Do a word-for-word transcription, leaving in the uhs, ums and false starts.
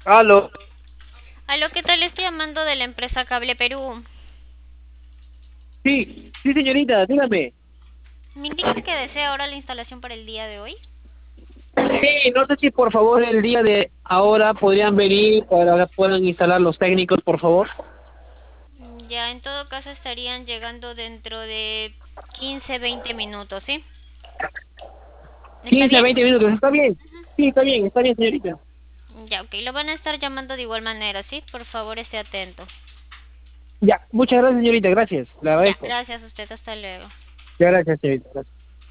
Aló. Aló, ¿qué tal? Estoy llamando de la empresa Cable Perú. Sí, sí, señorita, dígame. Me indica que desea ahora la instalación para el día de hoy. Sí, no sé si por favor el día de ahora podrían venir para que puedan instalar los técnicos, por favor. Mm, Ya, en todo caso estarían llegando dentro de quince, veinte minutos, ¿sí? ¿Está Quince, bien? veinte minutos, ¿está bien? Sí, está bien, está bien, señorita. Ya, ok. Lo van a estar llamando de igual manera, ¿sí? Por favor, esté atento. Ya, muchas gracias, señorita, gracias, le Ya, agradezco. gracias a usted. Hasta luego. Ya, gracias, señorita. Gracias.